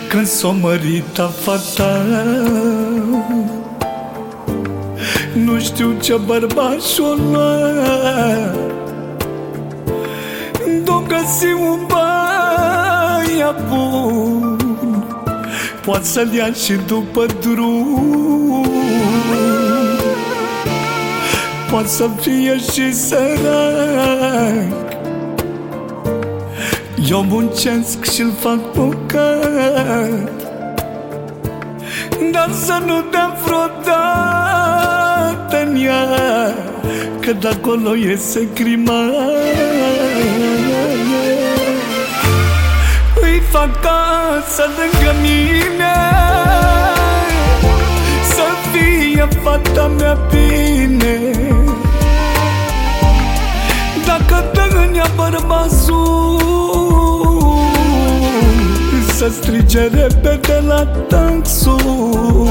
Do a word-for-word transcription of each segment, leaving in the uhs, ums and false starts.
când s-o mărita fata. Nu știu ce bărbat și-o lua, d-o găsi un băiat bun, poate să-l ia și după drum, poate să fie și sărac. Eu muncesc și-l fac bogat, dar să nu dea vreodată-n ea, că de-acolo iese crima. Îi fac casă lângă mine, să fie fata mea bine. Dacă dă în ea bărbasul, să strige repede la taxul.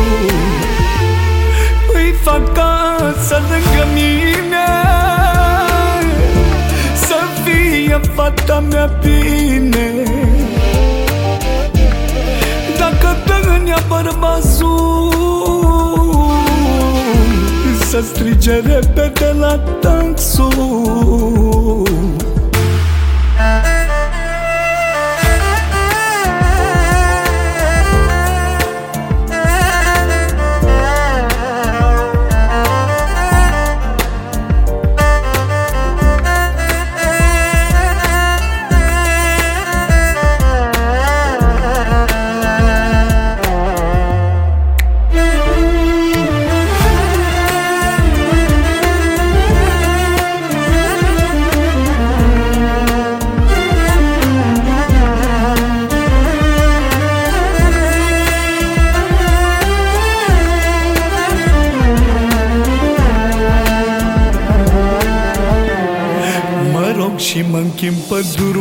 Îi fac casă lângă mine, să fie fata mea bine. Dacă dă în ea bărbasul, să strige repede la taxul. Și mă-nchim pe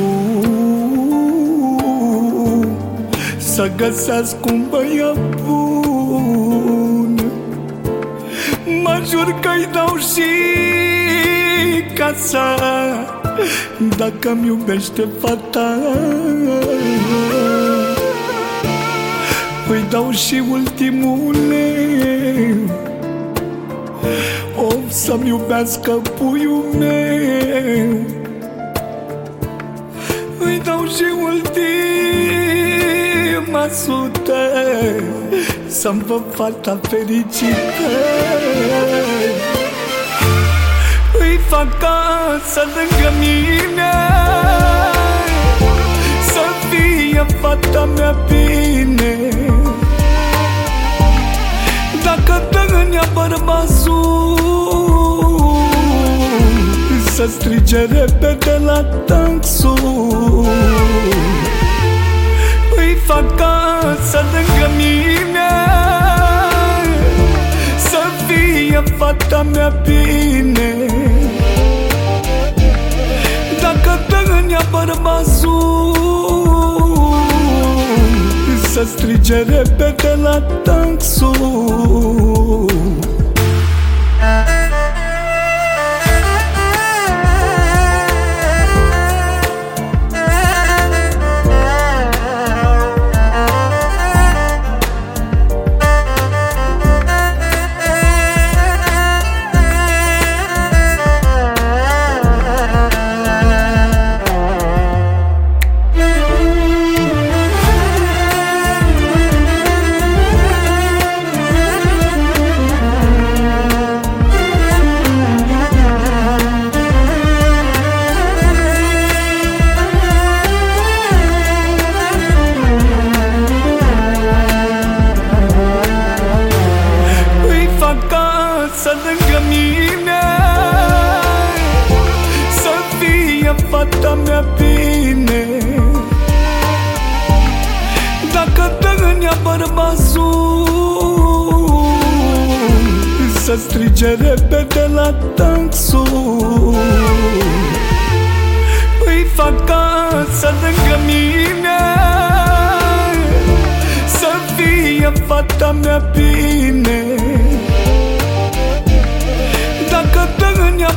drum să găsească un băiat bun. Mă jur că-i dau și casa, dacă-mi iubește fata. Îi dau și ultimul leu, o să-mi iubească puiul meu. Îi dau și ultima sută, să-mi văd fata fericită. Îi fac casă lângă mine, să fie fata mea bine. Dacă dă în ea bărbasul, să strige repede la taxul. Îi fac casă lângă mine, să fie fata mea bine. Dacă dă în ea bărbasul, să strige repede la taxul. Să lângă mine, să fie fata mea bine. Dacă dă în ea bărbasul, să strige repede la taxul. Îi fac casă lângă mine, să fie fata mea bine. Dacă dă în ea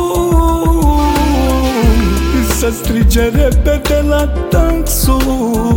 bărbasul, să strige repede la taxul.